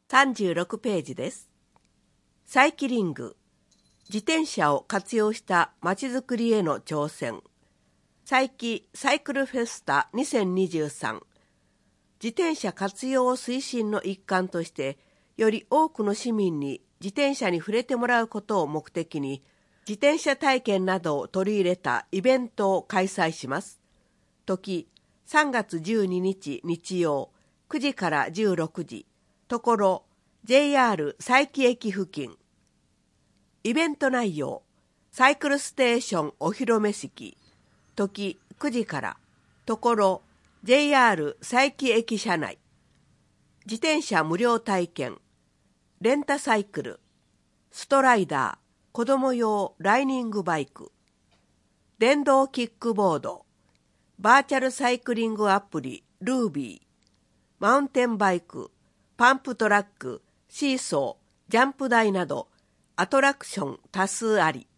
36ページです。サイキリング、自転車を活用したまちづくりへの挑戦。サイクルフェスタ2023。自転車活用推進の一環として、より多くの市民に自転車に触れてもらうことを目的に、自転車体験などを取り入れたイベントを開催します。時、3月12日日曜、9時から16時。ところ、JR 佐伯駅付近。イベント内容、サイクルステーションお披露目式。時、9時から。ところ、JR 佐伯駅車内。自転車無料体験。レンタサイクル。ストライダー。子供用ライニングバイク。電動キックボード。バーチャルサイクリングアプリルービー。マウンテンバイク。パンプトラック。シーソー。ジャンプ台などアトラクション多数あり。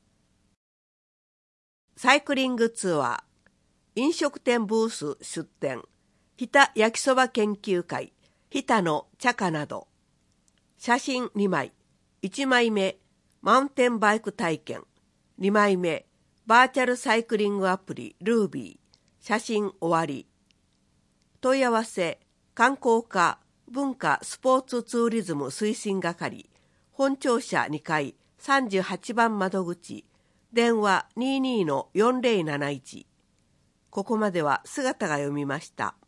サイクリングツアー。飲食店ブース出店。日田焼きそば研究会。日田の茶化など。写真2枚。1枚目、マウンテンバイク体験。2枚目、バーチャルサイクリングアプリルービー。写真終わり。問い合わせ、観光課文化スポーツツーリズム推進係。本庁舎2階38番窓口。電話 22-4071。ここまでは姿が読みました。